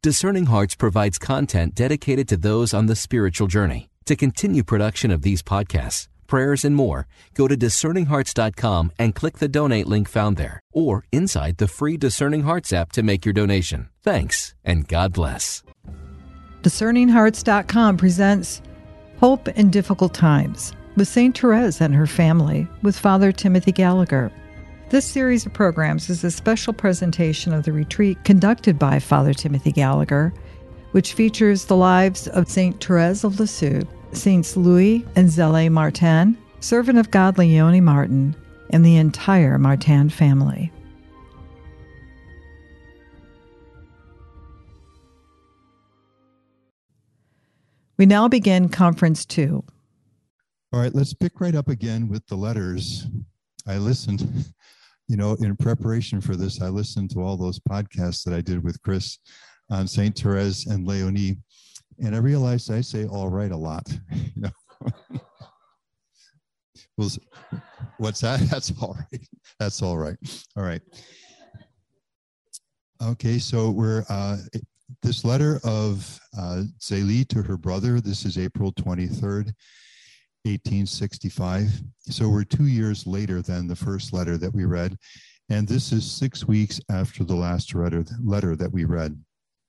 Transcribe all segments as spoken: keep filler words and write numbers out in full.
Discerning Hearts provides content dedicated to those on the spiritual journey. To continue production of these podcasts, prayers, and more, go to discerning hearts dot com and click the donate link found there, or inside the free Discerning Hearts app to make your donation. Thanks, and God bless. discerning hearts dot com presents Hope in Difficult Times with Saint Therese and her family with Father Timothy Gallagher. This series of programs is a special presentation of the retreat conducted by Father Timothy Gallagher, which features the lives of Saint Therese of Lisieux, Saints Louis and Zélie Martin, Servant of God Leonie Martin, and the entire Martin family. We now begin Conference two. All right, let's pick right up again with the letters. I listened, you know, in preparation for this, I listened to all those podcasts that I did with Chris on Saint Therese and Leonie, and I realized I say all right a lot. You know, well, what's that? That's all right. That's all right. All right. Okay, so we're uh, this letter of uh, Zélie to her brother. This is April twenty-third, eighteen sixty-five. So we're two years later than the first letter that we read, and this is six weeks after the last letter letter that we read.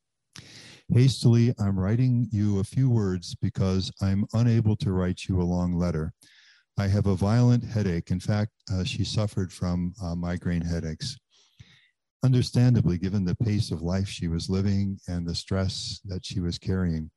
Hastily, I'm writing you a few words because I'm unable to write you a long letter. I have a violent headache. In fact, uh, she suffered from uh, migraine headaches. Understandably, given the pace of life she was living and the stress that she was carrying.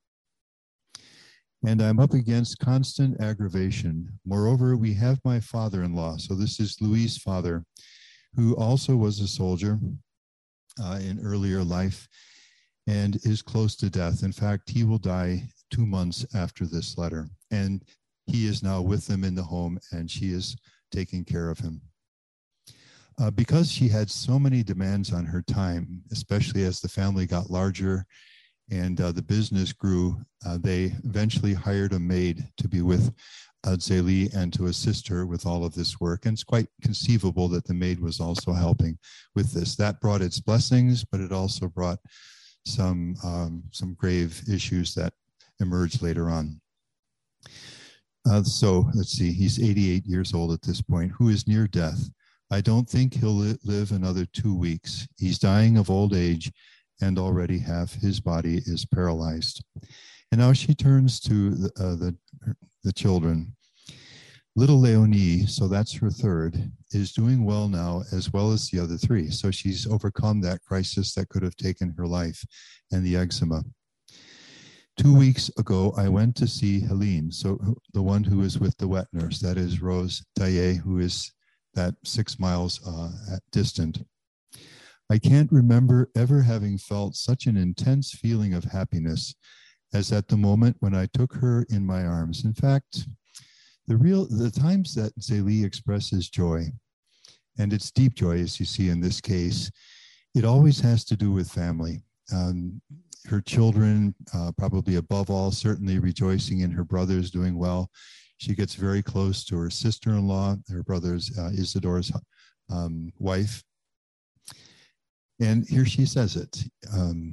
And I'm up against constant aggravation. Moreover, we have my father-in-law. So this is Louis' father, who also was a soldier uh, in earlier life, and is close to death. In fact, he will die two months after this letter. And he is now with them in the home, and she is taking care of him. Uh, because she had so many demands on her time, especially as the family got larger and uh, the business grew, uh, they eventually hired a maid to be with uh, Zélie and to assist her with all of this work. And it's quite conceivable that the maid was also helping with this. That brought its blessings, but it also brought some um, some grave issues that emerged later on. Uh, so let's see, he's eighty-eight years old at this point, who is near death. I don't think he'll li- live another two weeks. He's dying of old age, and already half his body is paralyzed. And now she turns to the, uh, the, the children. Little Leonie, so that's her third, is doing well now, as well as the other three. So she's overcome that crisis that could have taken her life and the eczema. Two weeks ago, I went to see Helene, so the one who is with the wet nurse, that is Rose Taillet, who is that six miles uh, at distant. I can't remember ever having felt such an intense feeling of happiness as at the moment when I took her in my arms. In fact, The real the times that Zélie expresses joy, and it's deep joy, as you see in this case, it always has to do with family. Um, her children, uh, probably above all, certainly rejoicing in her brothers doing well. She gets very close to her sister-in-law, her brother's uh, Isidore's um, wife. And here she says it. Um,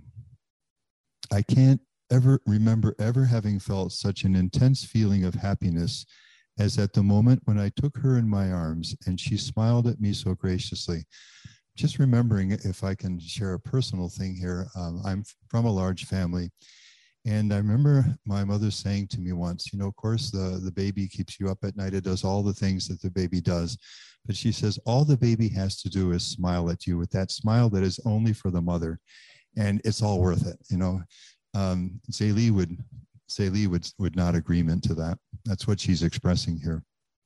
I can't ever remember ever having felt such an intense feeling of happiness as at the moment when I took her in my arms and she smiled at me so graciously. Just remembering, if I can share a personal thing here, um, I'm from a large family. And I remember my mother saying to me once, you know, of course, the, the baby keeps you up at night. It does all the things that the baby does. But she says, all the baby has to do is smile at you with that smile that is only for the mother. And it's all worth it, you know. Um, Zélie would Zélie would, would not agreement to that. That's what she's expressing here.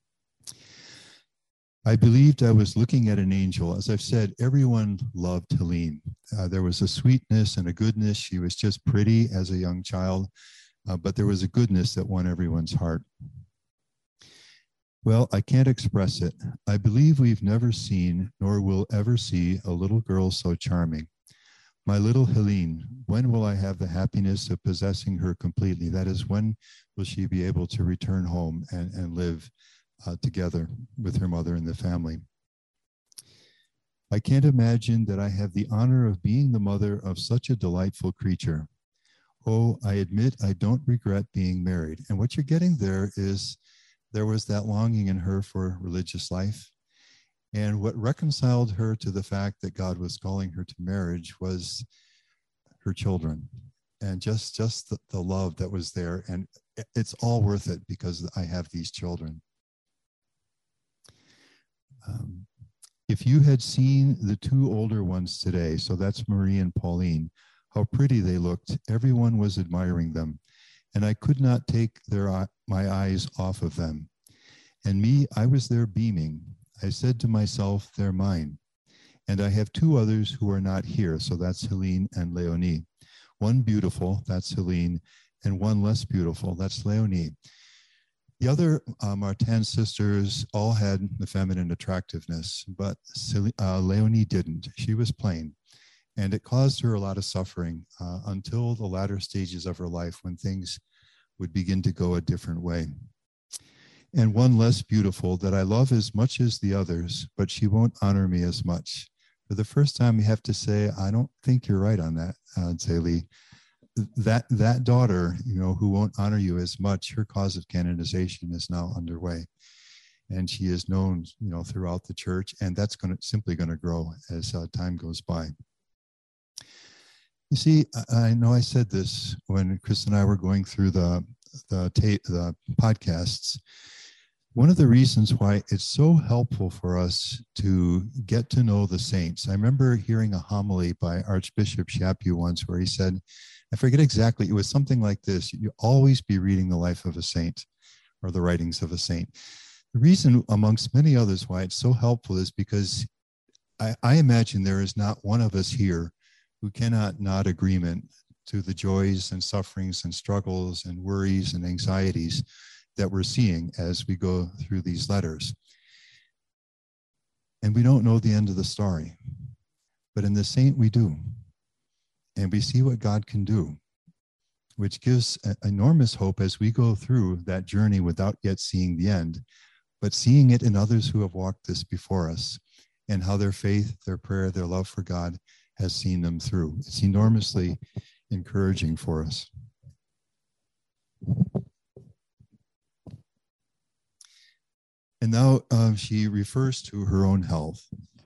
I believed I was looking at an angel. As I've said, everyone loved Helene. Uh, there was a sweetness and a goodness. She was just pretty as a young child, uh, but there was a goodness that won everyone's heart. Well, I can't express it. I believe we've never seen, nor will ever see, a little girl so charming. My little Helene, when will I have the happiness of possessing her completely? That is, when will she be able to return home and, and live uh, together with her mother and the family? I can't imagine that I have the honor of being the mother of such a delightful creature. Oh, I admit I don't regret being married. And what you're getting there is there was that longing in her for religious life. And what reconciled her to the fact that God was calling her to marriage was her children and just, just the, the love that was there. And it's all worth it because I have these children. Um, if you had seen the two older ones today, so that's Marie and Pauline, how pretty they looked. Everyone was admiring them, and I could not take their my eyes off of them. And me, I was there beaming. I said to myself, they're mine. And I have two others who are not here, so that's Helene and Leonie. One beautiful, that's Helene, and one less beautiful, that's Leonie. The other uh, Martin sisters all had the feminine attractiveness, but uh, Leonie didn't. She was plain. And it caused her a lot of suffering uh, until the latter stages of her life when things would begin to go a different way. And one less beautiful that I love as much as the others, but she won't honor me as much. For the first time, you have to say, I don't think you're right on that, uh, Zélie. That, that daughter, you know, who won't honor you as much, her cause of canonization is now underway. And she is known, you know, throughout the church, and that's going to simply going to grow as uh, time goes by. You see, I know I said this when Chris and I were going through the, the, tape, the podcasts. One of the reasons why it's so helpful for us to get to know the saints. I remember hearing a homily by Archbishop Chaput once where he said, I forget exactly, it was something like this: you always be reading the life of a saint or the writings of a saint. The reason, amongst many others, why it's so helpful is because I, I imagine there is not one of us here who cannot nod agreement to the joys and sufferings and struggles and worries and anxieties that we're seeing as we go through these letters. And we don't know the end of the story, but in the saint we do. And we see what God can do, which gives enormous hope as we go through that journey without yet seeing the end, but seeing it in others who have walked this before us and how their faith, their prayer, their love for God has seen them through. It's enormously encouraging for us. And now uh, she refers to her own health.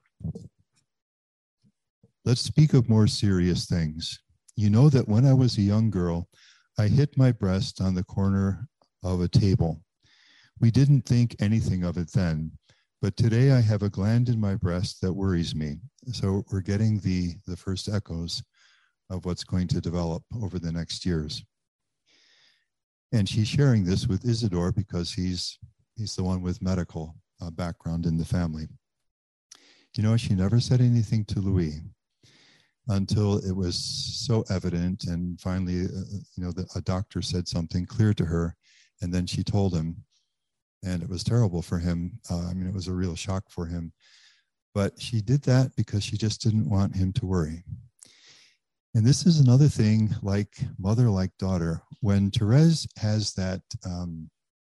Let's speak of more serious things. You know that when I was a young girl, I hit my breast on the corner of a table. We didn't think anything of it then, but today I have a gland in my breast that worries me. So we're getting the, the first echoes of what's going to develop over the next years. And she's sharing this with Isidore because he's He's the one with medical uh, background in the family. You know, she never said anything to Louis until it was so evident. And finally, uh, you know, the, a doctor said something clear to her, and then she told him. And it was terrible for him. Uh, I mean, it was a real shock for him. But she did that because she just didn't want him to worry. And this is another thing, like mother, like daughter. When Therese has that um,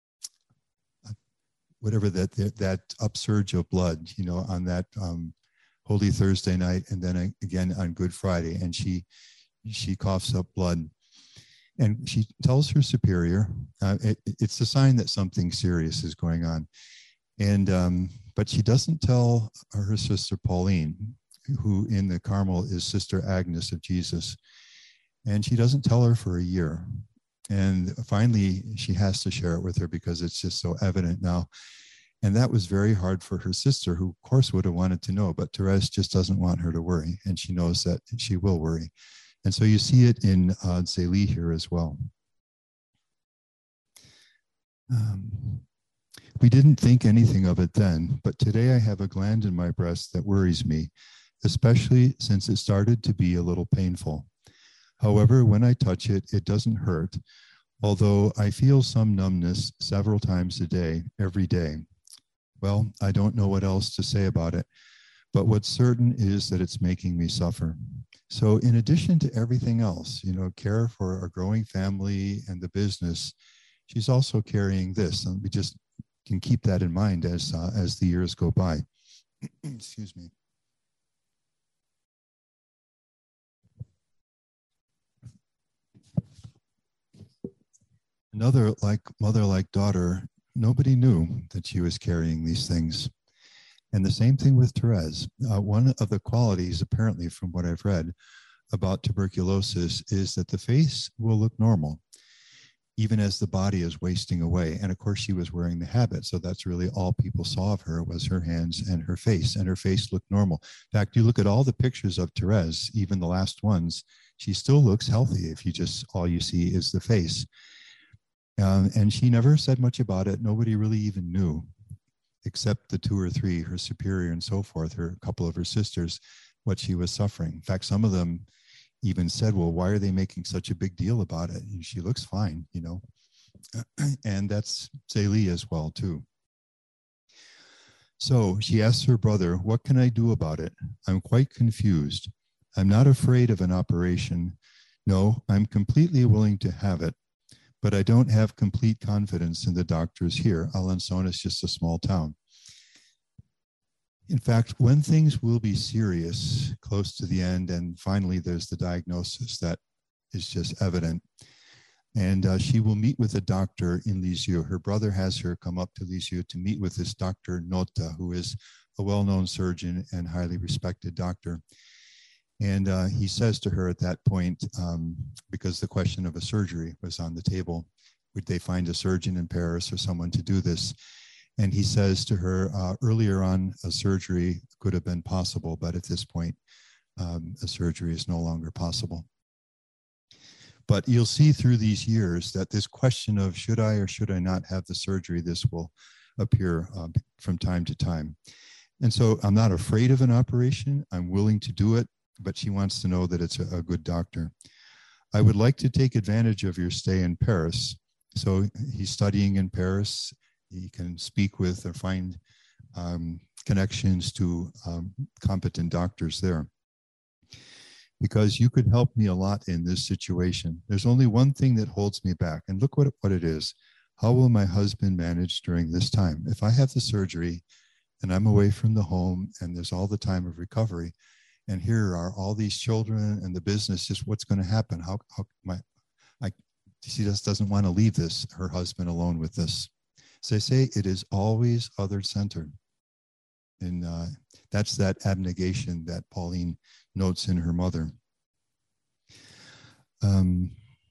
whatever that, that that upsurge of blood, you know, on that um, Holy Thursday night, and then again on Good Friday, and she she coughs up blood, and she tells her superior, uh, it, it's a sign that something serious is going on, and um, but she doesn't tell her sister Pauline, who in the Carmel is Sister Agnes of Jesus, and she doesn't tell her for a year. And finally, she has to share it with her because it's just so evident now. And that was very hard for her sister, who, of course, would have wanted to know. But Therese just doesn't want her to worry. And she knows that she will worry. And so you see it in uh, Zélie here as well. Um, we didn't think anything of it then. But today I have a gland in my breast that worries me, especially since it started to be a little painful. However, when I touch it, it doesn't hurt, although I feel some numbness several times a day, every day. Well, I don't know what else to say about it, but what's certain is that it's making me suffer. So in addition to everything else, you know, care for our growing family and the business, she's also carrying this, and we just can keep that in mind as, uh, as the years go by. Excuse me. another like mother like daughter, nobody knew that she was carrying these things. And the same thing with Therese. Uh, one of the qualities, apparently from what I've read about tuberculosis, is that the face will look normal, even as the body is wasting away. And of course, she was wearing the habit. So that's really all people saw of her was her hands and her face, and her face looked normal. In fact, you look at all the pictures of Therese, even the last ones, she still looks healthy if you just, all you see is the face. Um, and she never said much about it. Nobody really even knew, except the two or three, her superior and so forth, her a couple of her sisters, what she was suffering. In fact, some of them even said, well, why are they making such a big deal about it? And she looks fine, you know. And that's Zélie as well, too. So she asked her brother, what can I do about it? I'm quite confused. I'm not afraid of an operation. No, I'm completely willing to have it, but I don't have complete confidence in the doctors here. Alençon is just a small town. In fact, when things will be serious, close to the end, and finally there's the diagnosis that is just evident, and uh, she will meet with a doctor in Lisieux. Her brother has her come up to Lisieux to meet with this Doctor Nota, who is a well-known surgeon and highly respected doctor. And uh, he says to her at that point, um, because the question of a surgery was on the table, would they find a surgeon in Paris or someone to do this? And he says to her, uh, earlier on, a surgery could have been possible, but at this point, um, a surgery is no longer possible. But you'll see through these years that this question of should I or should I not have the surgery, this will appear uh, from time to time. And so I'm not afraid of an operation. I'm willing to do it, but she wants to know that it's a, a good doctor. I would like to take advantage of your stay in Paris. So he's studying in Paris. He can speak with or find um, connections to um, competent doctors there. Because you could help me a lot in this situation. There's only one thing that holds me back, and look what, what it is. How will my husband manage during this time? If I have the surgery and I'm away from the home and there's all the time of recovery, and here are all these children and the business, just what's going to happen? How, how my, I, she just doesn't want to leave this, her husband alone with this. So I say it is always other-centered. And uh, that's that abnegation that Pauline notes in her mother. Um,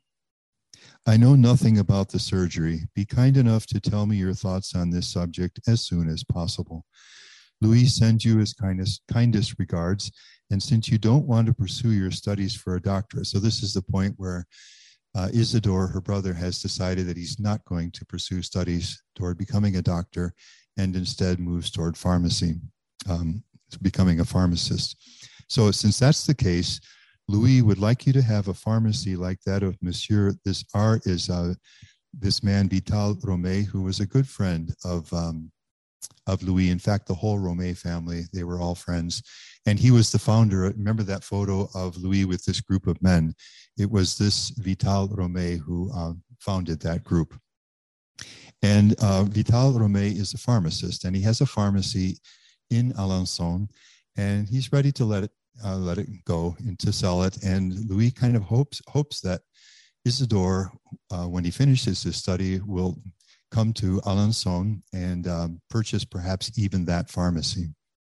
I know nothing about the surgery. Be kind enough to tell me your thoughts on this subject as soon as possible. Louis sends you his kindest, kindest regards. And since you don't want to pursue your studies for a doctorate, so this is the point where Uh, Isidore, her brother, has decided that he's not going to pursue studies toward becoming a doctor and instead moves toward pharmacy, um, becoming a pharmacist. So since that's the case, Louis would like you to have a pharmacy like that of Monsieur, this R is uh, this man Vital Romé, who was a good friend of, um, of Louis. In fact, the whole Romé family, they were all friends. And he was the founder. Remember that photo of Louis with this group of men? It was this Vital Romé who uh, founded that group. And uh, Vital Romé is a pharmacist, and he has a pharmacy in Alençon, and he's ready to let it uh, let it go and to sell it. And Louis kind of hopes hopes that Isidore, uh, when he finishes his study, will come to Alençon and um, purchase perhaps even that pharmacy.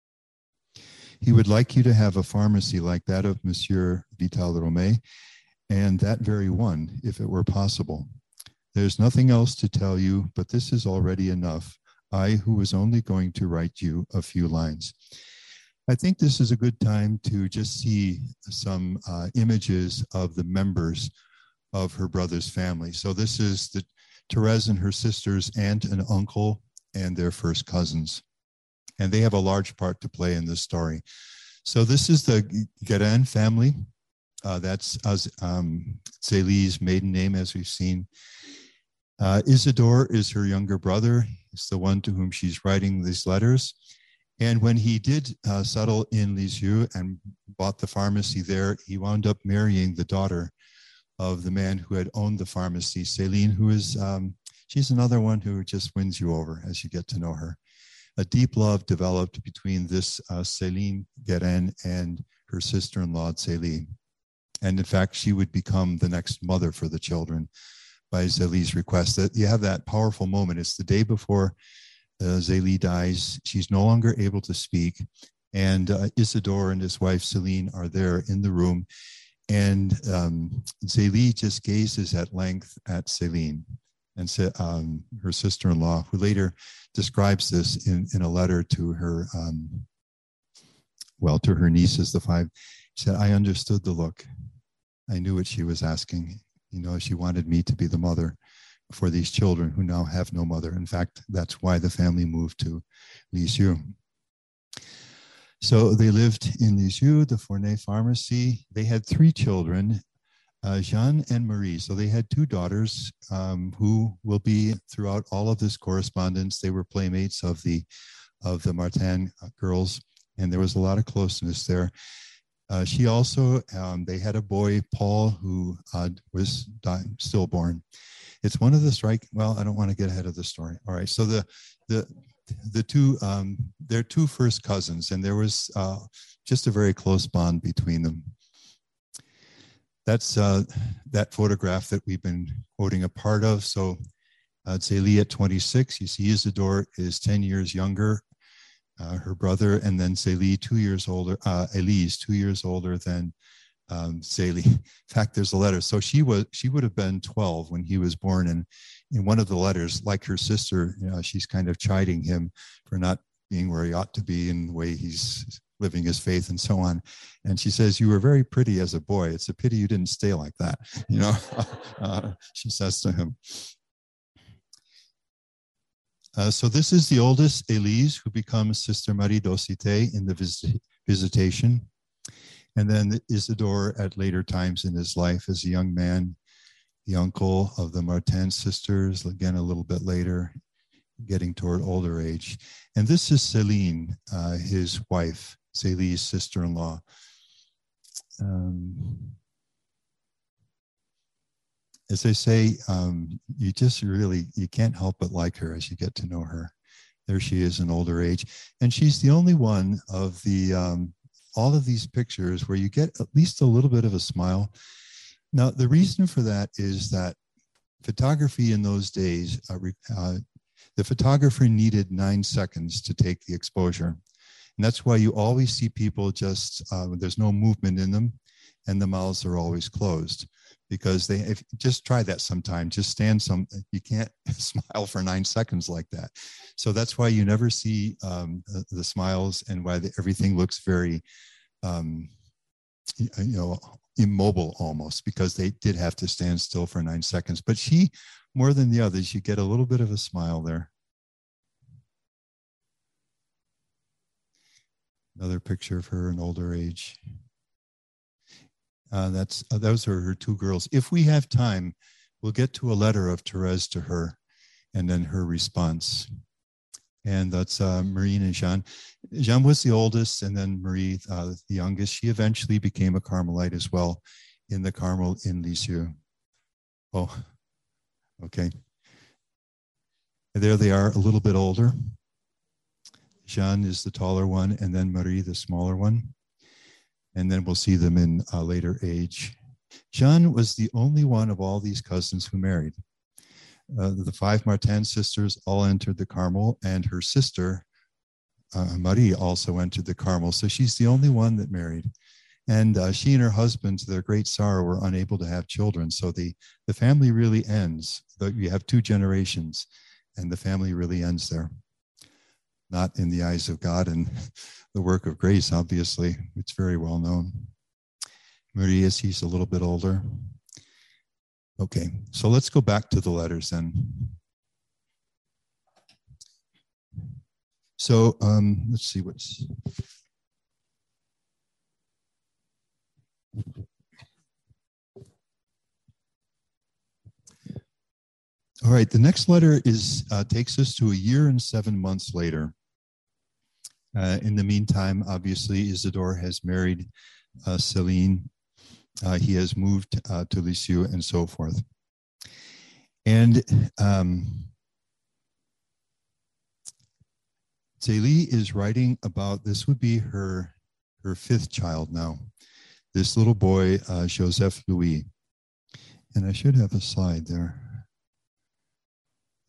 He would like you to have a pharmacy like that of Monsieur Vital Romé, and that very one, if it were possible. There's nothing else to tell you, but this is already enough. I, who was only going to write you a few lines. I think this is a good time to just see some uh, images of the members of her brother's family. So this is the Therese and her sisters, aunt and uncle, and their first cousins. And they have a large part to play in this story. So this is the Guérin family. Uh, that's um, Zélie's maiden name, as we've seen. Uh, Isidore is her younger brother. He's the one to whom she's writing these letters. And when he did uh, settle in Lisieux and bought the pharmacy there, he wound up marrying the daughter of the man who had owned the pharmacy, Céline, who is, um, she's another one who just wins you over as you get to know her. A deep love developed between this uh, Céline Guérin and her sister-in-law, Zélie. And in fact, she would become the next mother for the children. by Zélie's request. That you have that powerful moment. It's the day before uh, Zélie dies. She's no longer able to speak. And uh, Isidore and his wife, Celine, are there in the room. And um, Zélie just gazes at length at Céline, and said, um, her sister-in-law, who later describes this in, in a letter to her, um, well, to her nieces, the five. She said, I understood the look. I knew what she was asking. You know, she wanted me to be the mother for these children who now have no mother. In fact, that's why the family moved to Lisieux. So they lived in Lisieux, the Fournay pharmacy. They had three children, uh, Jeanne and Marie. So they had two daughters um, who will be throughout all of this correspondence. They were playmates of the of the Martin girls, and there was a lot of closeness there. Uh, she also, um, they had a boy, Paul, who uh, was di- stillborn. It's one of the strike. Well, I don't want to get ahead of the story. All right. So the the the two, um, they're two first cousins, and there was uh, just a very close bond between them. That's uh, that photograph that we've been quoting a part of. So uh, Zélie at twenty-six. You see Isidore is ten years younger, uh, her brother, and then Zélie two years older, uh, Elise two years older than um, Zélie. In fact, there's a letter. So she was she would have been twelve when he was born, and in one of the letters, like her sister, you know, she's kind of chiding him for not being where he ought to be in the way he's living his faith and so on. And she says, you were very pretty as a boy. It's a pity you didn't stay like that. You know, uh, she says to him. Uh, so this is the oldest, Elise, who becomes Sister Marie d'Aucité in the visit- visitation. And then Isidore at later times in his life as a young man, the uncle of the Martin sisters, again, a little bit later, getting toward older age. And this is Céline, uh, his wife, Zélie's sister-in-law. Um, as I say, um, you just really, you can't help but like her as you get to know her. There she is in older age. And she's the only one of the, um, all of these pictures where you get at least a little bit of a smile. Now, the reason for that is that photography in those days, uh, uh, the photographer needed nine seconds to take the exposure. And that's why you always see people just, uh, there's no movement in them, and the mouths are always closed. Because they, if just try that sometime, just stand some, you can't smile for nine seconds like that. So that's why you never see um, the, the smiles, and why the, everything looks very, um, you know, immobile almost, because they did have to stand still for nine seconds. But she, more than the others, you get a little bit of a smile there. Another picture of her in older age. Uh, that's uh, those are her two girls. If we have time, we'll get to a letter of Therese to her, and then her response. And that's uh, Marie and Jeanne. Jeanne was the oldest, and then Marie, uh, the youngest. She eventually became a Carmelite as well in the Carmel in Lisieux. Oh, okay. And there they are, a little bit older. Jeanne is the taller one, and then Marie, the smaller one. And then we'll see them in a later age. Jeanne was the only one of all these cousins who married. Uh, the five Martin sisters all entered the Carmel, and her sister, uh, Marie, also entered the Carmel. So she's the only one that married. And uh, she and her husband, to their great sorrow, were unable to have children. So the, the family really ends. You have two generations, and the family really ends there. Not in the eyes of God and the work of grace, obviously. It's very well known. Marie is, he's a little bit older. Okay, so let's go back to the letters then. So um, let's see what's... All right, the next letter is uh, takes us to a year and seven months later. Uh, in the meantime, obviously, Isidore has married uh, Céline. Uh, he has moved uh, to Lisieux and so forth. And um, Zélie is writing about, this would be her, her fifth child now, this little boy, uh, Joseph Louis. And I should have a slide there.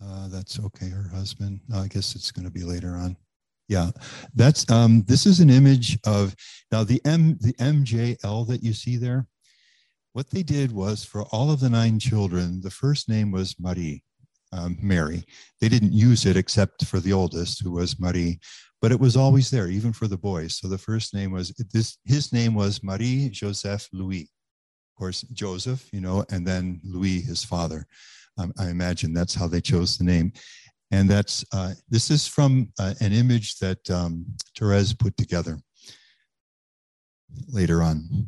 Uh, that's okay. Her husband. Uh, I guess it's going to be later on. Yeah, that's um, this is an image of now the M the M J L that you see there. What they did was for all of the nine children, the first name was Marie, um, Mary. They didn't use it except for the oldest, who was Marie, but it was always there, even for the boys. So the first name was this. His name was Marie Joseph Louis. Of course, Joseph, you know, and then Louis, his father. Um, I imagine that's how they chose the name. And that's uh, this is from uh, an image that um, Therese put together later on.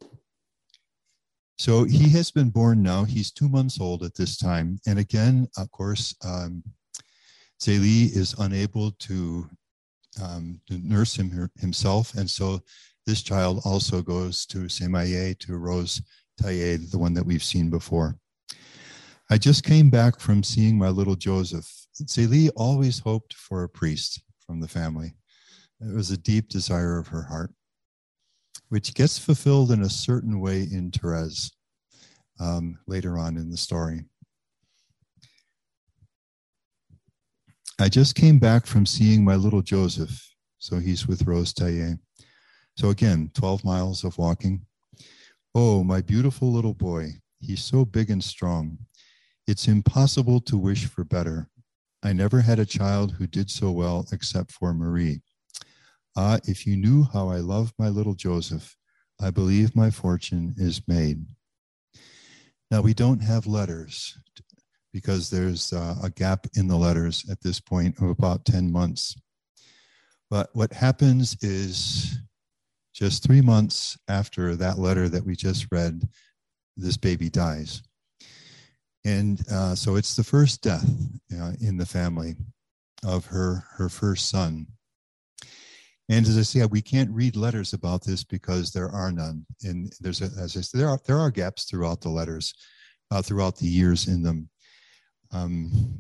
So he has been born now. He's two months old at this time. And again, of course, um, Zélie is unable to, um, to nurse him himself. And so this child also goes to Semaye, to Rose Taillé, the one that we've seen before. I just came back from seeing my little Joseph. Zélie always hoped for a priest from the family. It was a deep desire of her heart, which gets fulfilled in a certain way in Therese um, later on in the story. I just came back from seeing my little Joseph. So he's with Rose Taillé. So again, twelve miles of walking. Oh, my beautiful little boy. He's so big and strong. It's impossible to wish for better. I never had a child who did so well except for Marie. Ah, if you knew how I love my little Joseph, I believe my fortune is made. Now, we don't have letters because there's uh, a gap in the letters at this point of about ten months. But what happens is just three months after that letter that we just read, this baby dies. And uh, so it's the first death uh, in the family of her, her first son. And as I say, we can't read letters about this because there are none. And there's, a, as I said, there are there are gaps throughout the letters, uh, throughout the years in them. Um,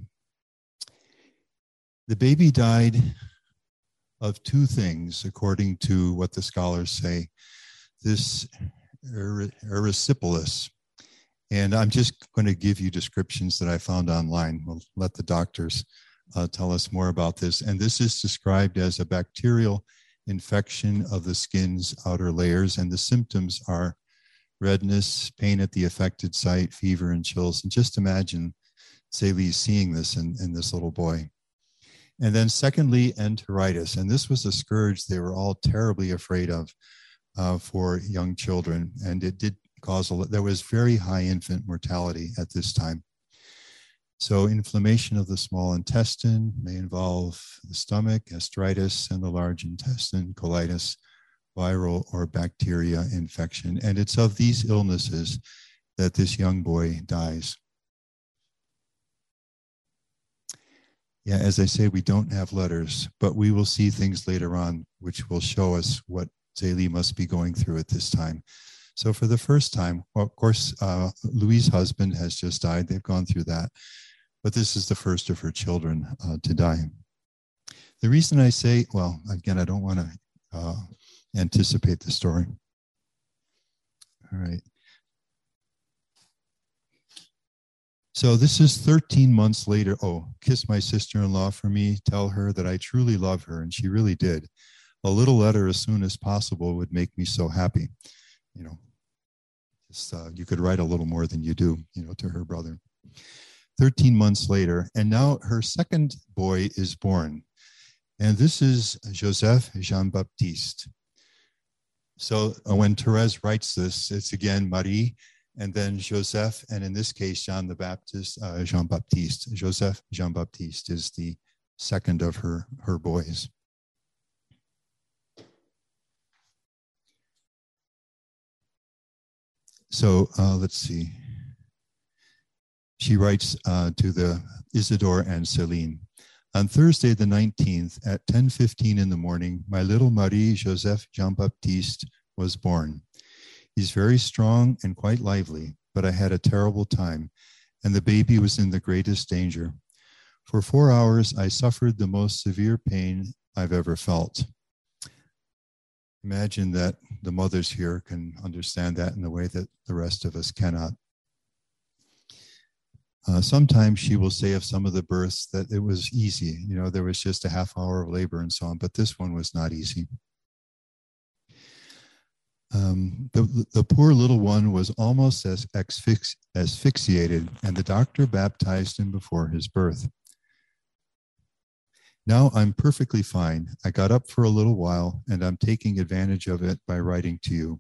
the baby died of two things, according to what the scholars say. This er, erysipelas. And I'm just going to give you descriptions that I found online. We'll let the doctors uh, tell us more about this. And this is described as a bacterial infection of the skin's outer layers. And the symptoms are redness, pain at the affected site, fever, and chills. And just imagine Zélie seeing this in, in this little boy. And then secondly, enteritis. And this was a scourge they were all terribly afraid of uh, for young children. And it did cause, a, there was very high infant mortality at this time. So inflammation of the small intestine may involve the stomach, gastritis, and the large intestine, colitis, viral or bacteria infection. And it's of these illnesses that this young boy dies. Yeah, as I say, we don't have letters, but we will see things later on which will show us what Zélie must be going through at this time. So for the first time, well, of course, uh, Louis' husband has just died. They've gone through that. But this is the first of her children uh, to die. The reason I say, well, again, I don't want to uh, anticipate the story. All right. So this is thirteen months later. Oh, kiss my sister-in-law for me. Tell her that I truly love her. And she really did. A little letter as soon as possible would make me so happy. You know, just, uh, you could write a little more than you do, you know, to her brother. thirteen months later, and now her second boy is born. And this is Joseph Jean-Baptiste. So uh, when Therese writes this, it's again Marie, and then Joseph, and in this case, Jean the Baptist, uh, Jean-Baptiste. Joseph Jean-Baptiste is the second of her, her boys. So uh, let's see. She writes uh, to the Isidore and Céline. On Thursday the nineteenth at ten fifteen in the morning, my little Marie Joseph Jean-Baptiste was born. He's very strong and quite lively, but I had a terrible time, and the baby was in the greatest danger. For four hours, I suffered the most severe pain I've ever felt. Imagine that the mothers here can understand that in a way that the rest of us cannot. Uh, sometimes she will say of some of the births that it was easy. You know, there was just a half hour of labor and so on, but this one was not easy. Um, the, the poor little one was almost as asphyx- asphyxiated, and the doctor baptized him before his birth. Now I'm perfectly fine. I got up for a little while, and I'm taking advantage of it by writing to you.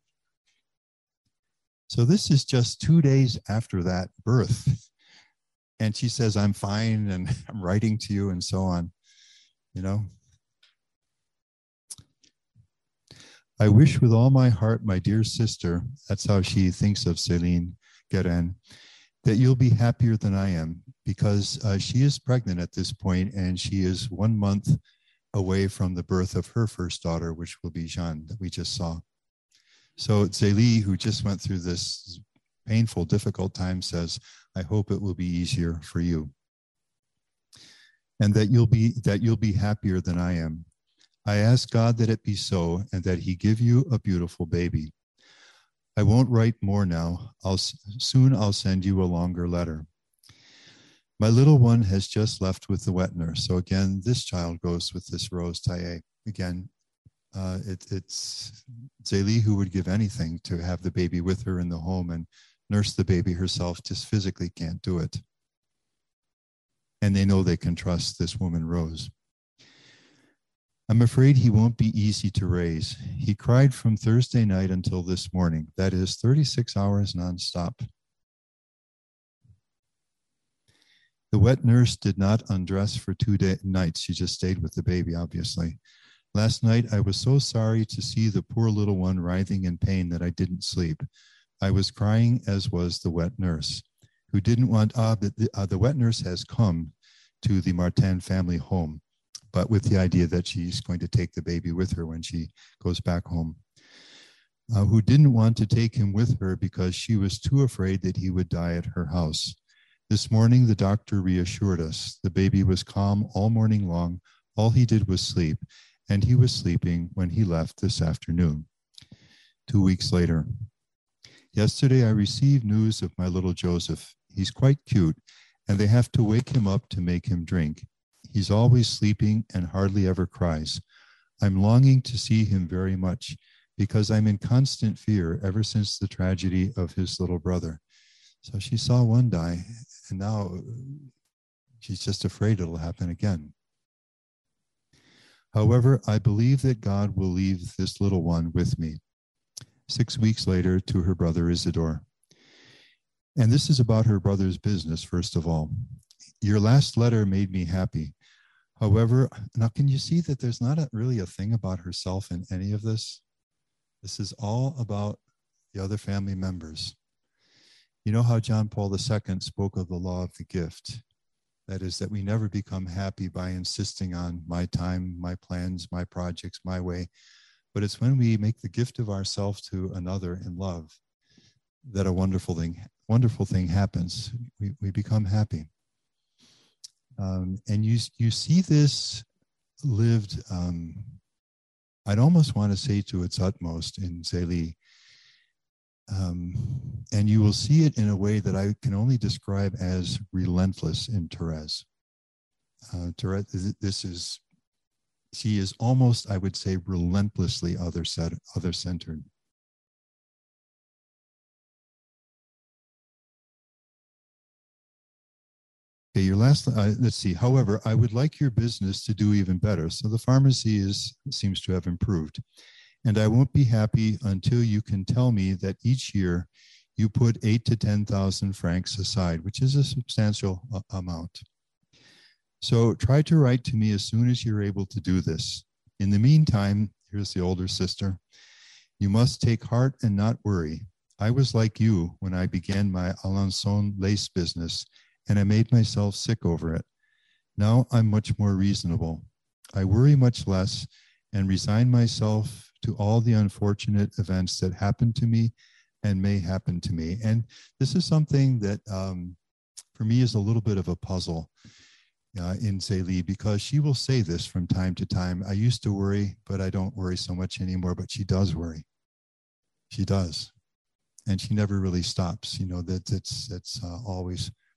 So this is just two days after that birth. And she says, I'm fine, and I'm writing to you, and so on, you know. I wish with all my heart, my dear sister, that's how she thinks of Céline Guérin, that you'll be happier than I am, because uh, she is pregnant at this point, and she is one month away from the birth of her first daughter, which will be Jeanne, that we just saw. So Zélie, who just went through this painful, difficult time, says, I hope it will be easier for you, and that you'll be that you'll be happier than I am. I ask God that it be so, and that he give you a beautiful baby. I won't write more now. I'll soon I'll send you a longer letter. My little one has just left with the wet nurse. So again, this child goes with this Rose Taillé. Again, uh, it, it's Zélie who would give anything to have the baby with her in the home and nurse the baby herself, just physically can't do it. And they know they can trust this woman, Rose. I'm afraid he won't be easy to raise. He cried from Thursday night until this morning. That is thirty-six hours nonstop. The wet nurse did not undress for two day- nights. She just stayed with the baby, obviously. Last night, I was so sorry to see the poor little one writhing in pain that I didn't sleep. I was crying, as was the wet nurse, who didn't want, ah, but the, uh, the wet nurse has come to the Martin family home, but with the idea that she's going to take the baby with her when she goes back home, uh, who didn't want to take him with her because she was too afraid that he would die at her house. This morning, the doctor reassured us. The baby was calm all morning long. All he did was sleep, and he was sleeping when he left this afternoon. Two weeks later. Yesterday, I received news of my little Joseph. He's quite cute, and they have to wake him up to make him drink. He's always sleeping and hardly ever cries. I'm longing to see him very much because I'm in constant fear ever since the tragedy of his little brother. So she saw one die, and now she's just afraid it'll happen again. However, I believe that God will leave this little one with me. Six weeks later, to her brother Isidore. And this is about her brother's business, first of all. Your last letter made me happy. However, now can you see that there's not a, really a thing about herself in any of this? This is all about the other family members. You know how John Paul the Second spoke of the law of the gift? That is, that we never become happy by insisting on my time, my plans, my projects, my way. But it's when we make the gift of ourselves to another in love that a wonderful thing, wonderful thing happens. We, we become happy. Um, and you, you see this lived, um, I'd almost want to say to its utmost in Zélie. Um, and you will see it in a way that I can only describe as relentless in Thérèse. Uh, Thérèse, this is, she is almost, I would say, relentlessly other-centered. Other-centered. Okay, your last, uh, let's see. However, I would like your business to do even better. So the pharmacy is seems to have improved. And I won't be happy until you can tell me that each year you put eight to ten thousand francs aside, which is a substantial uh, amount. So try to write to me as soon as you're able to do this. In the meantime, here's the older sister. You must take heart and not worry. I was like you when I began my Alençon lace business, and I made myself sick over it. Now I'm much more reasonable. I worry much less and resign myself to all the unfortunate events that happen to me and may happen to me. And this is something that um, for me is a little bit of a puzzle uh, in Zélie, because she will say this from time to time. I used to worry, but I don't worry so much anymore. But she does worry. She does. And she never really stops. You know, that it's, it's uh, always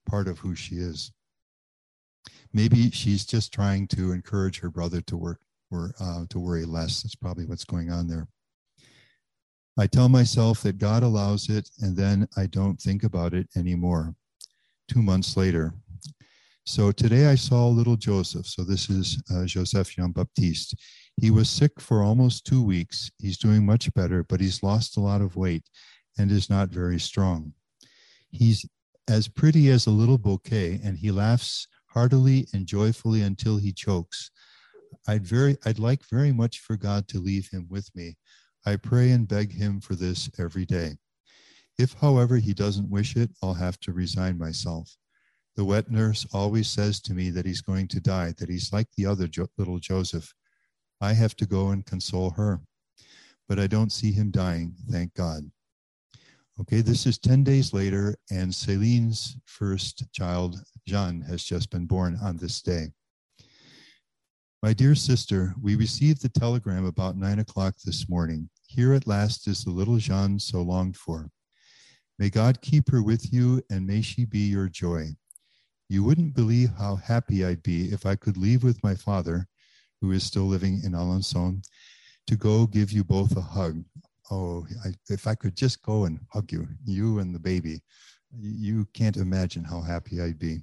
part of who she is. Maybe she's just trying to encourage her brother to work or uh, to worry less. That's probably what's going on there. I tell myself that God allows it, and then I don't think about it anymore. Two months later. So today I saw little Joseph. So this is uh, Joseph Jean-Baptiste. He was sick for almost two weeks. He's doing much better, but he's lost a lot of weight and is not very strong. He's as pretty as a little bouquet, and he laughs heartily and joyfully until he chokes. I'd very, I'd like very much for God to leave him with me. I pray and beg him for this every day. If, however, he doesn't wish it, I'll have to resign myself. The wet nurse always says to me that he's going to die, that he's like the other jo- little Joseph. I have to go and console her. But I don't see him dying, thank God. Okay, this is ten days later, and Celine's first child, Jean, has just been born on this day. My dear sister, we received the telegram about nine o'clock this morning. Here at last is the little Jean so longed for. May God keep her with you, and may she be your joy. You wouldn't believe how happy I'd be if I could leave with my father, who is still living in Alençon, to go give you both a hug. Oh, I, if I could just go and hug you, you and the baby, you can't imagine how happy I'd be.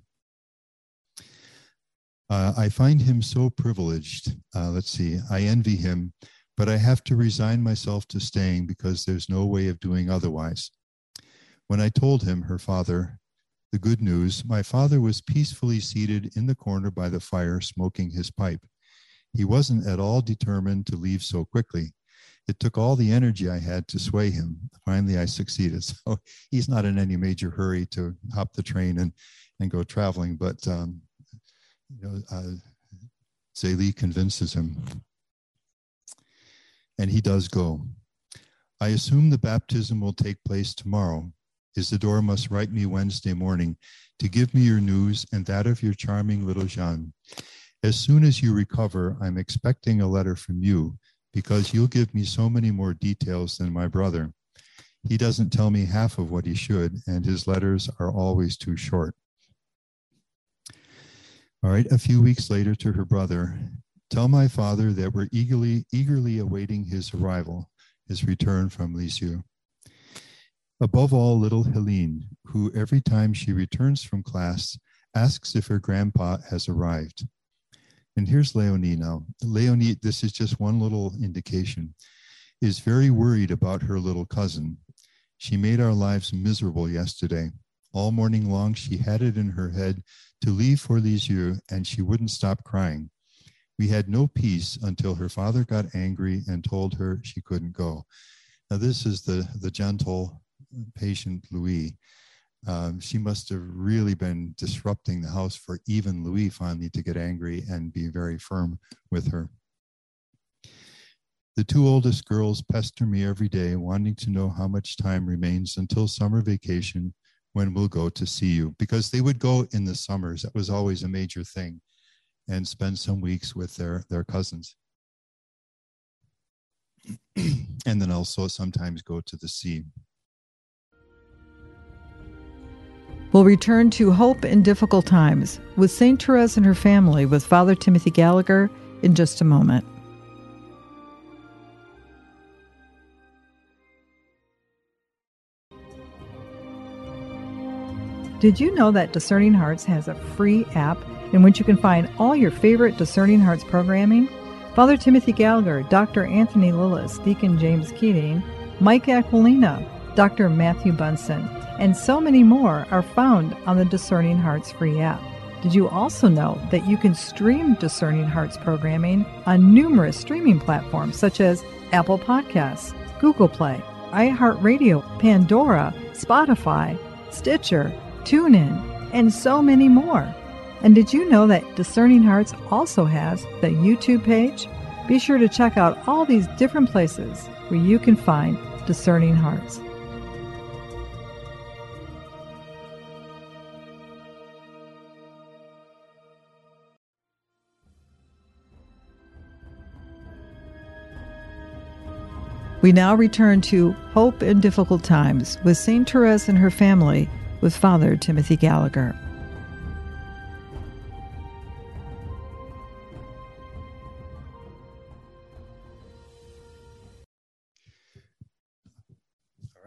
Uh, I find him so privileged. Uh, let's see, I envy him, but I have to resign myself to staying because there's no way of doing otherwise. When I told him, her father, the good news, my father was peacefully seated in the corner by the fire, smoking his pipe. He wasn't at all determined to leave so quickly. It took all the energy I had to sway him. Finally, I succeeded. So he's not in any major hurry to hop the train and, and go traveling, but um, you know, uh, Zélie convinces him. And he does go. I assume the baptism will take place tomorrow. Isidore must write me Wednesday morning to give me your news and that of your charming little Jean. As soon as you recover, I'm expecting a letter from you, because you'll give me so many more details than my brother. He doesn't tell me half of what he should, and his letters are always too short. All right, a few weeks later to her brother, tell my father that we're eagerly, eagerly awaiting his arrival, his return from Lisieux. Above all, little Helene, who every time she returns from class asks if her grandpa has arrived. And here's Leonie now. Leonie, this is just one little indication, is very worried about her little cousin. She made our lives miserable yesterday. All morning long, she had it in her head to leave for Lisieux, and she wouldn't stop crying. We had no peace until her father got angry and told her she couldn't go. Now, this is the, the gentle, patient Louis. Um, she must have really been disrupting the house for even Louis finally to get angry and be very firm with her. The two oldest girls pester me every day, wanting to know how much time remains until summer vacation when we'll go to see you, because they would go in the summers. That was always a major thing, and spend some weeks with their, their cousins. And then also sometimes go to the sea. We'll return to Hope in Difficult Times with Saint Therese and her family with Father Timothy Gallagher in just a moment. Did you know that Discerning Hearts has a free app in which you can find all your favorite Discerning Hearts programming? Father Timothy Gallagher, Doctor Anthony Lillis, Deacon James Keating, Mike Aquilina, Doctor Matthew Bunson, and so many more are found on the Discerning Hearts free app. Did you also know that you can stream Discerning Hearts programming on numerous streaming platforms such as Apple Podcasts, Google Play, iHeartRadio, Pandora, Spotify, Stitcher, TuneIn, and so many more? And did you know that Discerning Hearts also has the YouTube page? Be sure to check out all these different places where you can find Discerning Hearts. We now return to Hope in Difficult Times with Saint Therese and her family with Father Timothy Gallagher.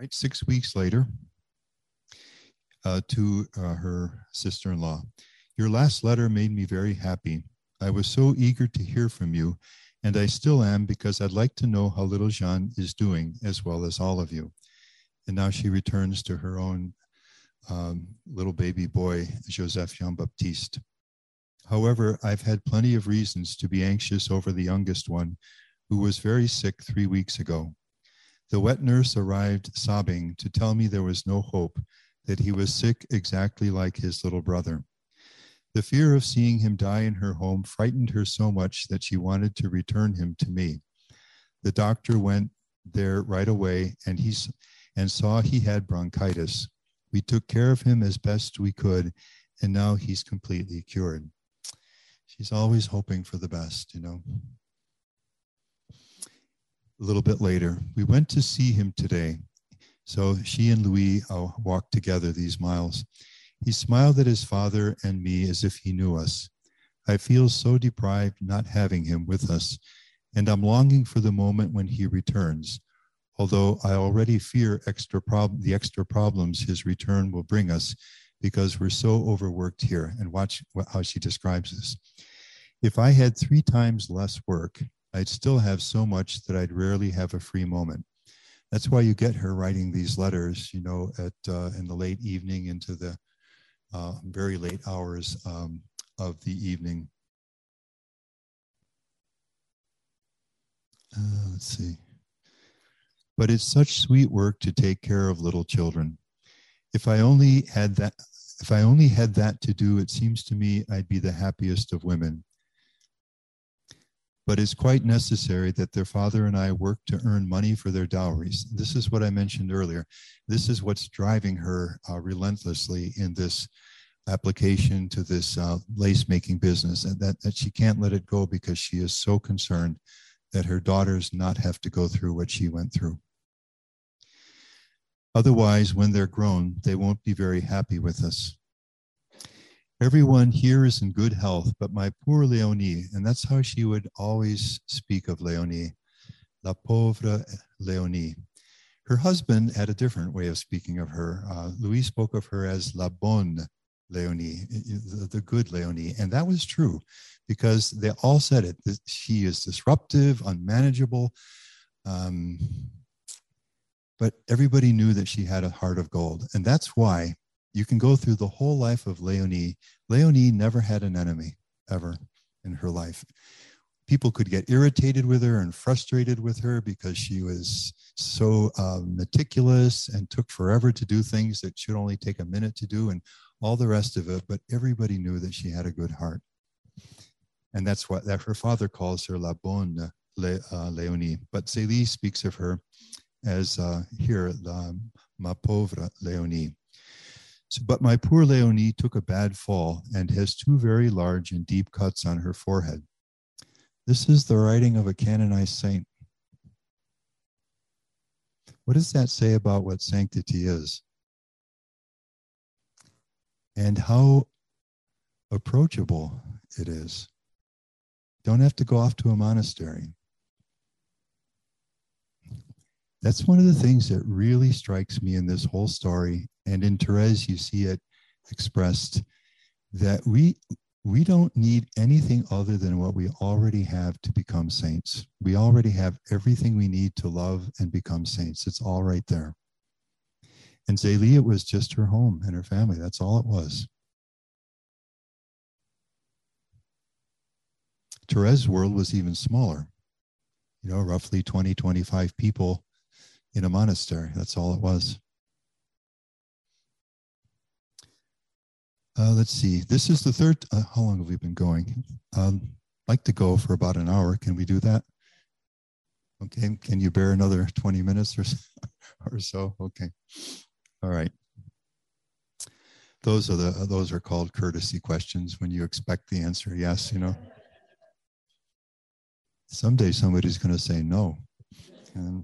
writes six weeks later uh, to uh, her sister-in-law. Your last letter made me very happy. I was so eager to hear from you, and I still am, because I'd like to know how little Jean is doing, as well as all of you. And now she returns to her own um, little baby boy, Joseph Jean-Baptiste. However, I've had plenty of reasons to be anxious over the youngest one, who was very sick three weeks ago. The wet nurse arrived sobbing to tell me there was no hope, that he was sick exactly like his little brother. The fear of seeing him die in her home frightened her so much that she wanted to return him to me. The doctor went there right away and, he, and saw he had bronchitis. We took care of him as best we could, and now he's completely cured. She's always hoping for the best, you know. A little bit later, we went to see him today. So she and Louis uh, walked together these miles. He smiled at his father and me as if he knew us. I feel so deprived not having him with us, and I'm longing for the moment when he returns, although I already fear extra prob- the extra problems his return will bring us, because we're so overworked here. And watch how she describes this. If I had three times less work, I'd still have so much that I'd rarely have a free moment. That's why you get her writing these letters, you know, at uh, in the late evening into the uh, very late hours um, of the evening. Uh, let's see. But it's such sweet work to take care of little children. If I only had that, if I only had that to do, it seems to me I'd be the happiest of women. But it's quite necessary that their father and I work to earn money for their dowries. This is what I mentioned earlier. This is what's driving her uh, relentlessly in this application to this uh, lace-making business, and that, that she can't let it go because she is so concerned that her daughters not have to go through what she went through. Otherwise, when they're grown, they won't be very happy with us. Everyone here is in good health, but my poor Leonie, and that's how she would always speak of Leonie, la pauvre Leonie. Her husband had a different way of speaking of her. Uh, Louis spoke of her as la bonne Leonie, the, the good Leonie, and that was true because they all said it. That she is disruptive, unmanageable, um, but everybody knew that she had a heart of gold, and that's why you can go through the whole life of Leonie. Leonie never had an enemy, ever, in her life. People could get irritated with her and frustrated with her because she was so uh, meticulous and took forever to do things that should only take a minute to do and all the rest of it, but everybody knew that she had a good heart. And that's what that her father calls her la bonne Le, uh, Leonie. But Zélie speaks of her as uh, here, la, ma pauvre Leonie. So, but my poor Leonie took a bad fall and has two very large and deep cuts on her forehead. This is the writing of a canonized saint. What does that say about what sanctity is? And how approachable it is. Don't have to go off to a monastery. That's one of the things that really strikes me in this whole story. And in Therese, you see it expressed that we we don't need anything other than what we already have to become saints. We already have everything we need to love and become saints. It's all right there. And Zélie, it was just her home and her family. That's all it was. Therese's world was even smaller. You know, roughly twenty, twenty-five people in a monastery. That's all it was. Uh, let's see. This is the third. Uh, how long have we been going? Um, I'd like to go for about an hour. Can we do that? Okay. Can you bear another twenty minutes or so? Or so? Okay. All right. Those are the. Those are called courtesy questions when you expect the answer yes. You know. Someday somebody's going to say no. And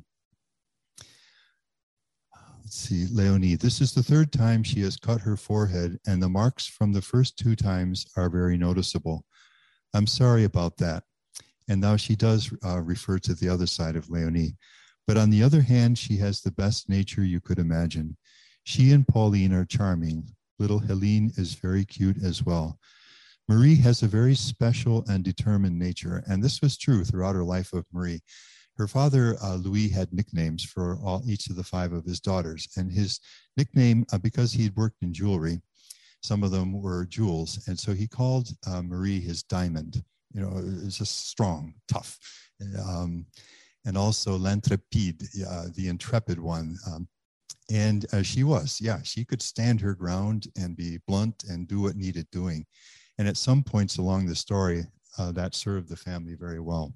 let's see, Leonie, this is the third time she has cut her forehead, and the marks from the first two times are very noticeable. I'm sorry about that. And now she does uh, refer to the other side of Leonie. But on the other hand, she has the best nature you could imagine. She and Pauline are charming. Little Helene is very cute as well. Marie has a very special and determined nature, and this was true throughout her life of Marie. Her father, uh, Louis, had nicknames for all, each of the five of his daughters, and his nickname, uh, because he had worked in jewelry, some of them were jewels, and so he called uh, Marie his diamond. You know, it's just strong, tough, um, and also l'intrépide, uh, the intrepid one. Um, and uh, she was, yeah, she could stand her ground and be blunt and do what needed doing. And at some points along the story, uh, that served the family very well.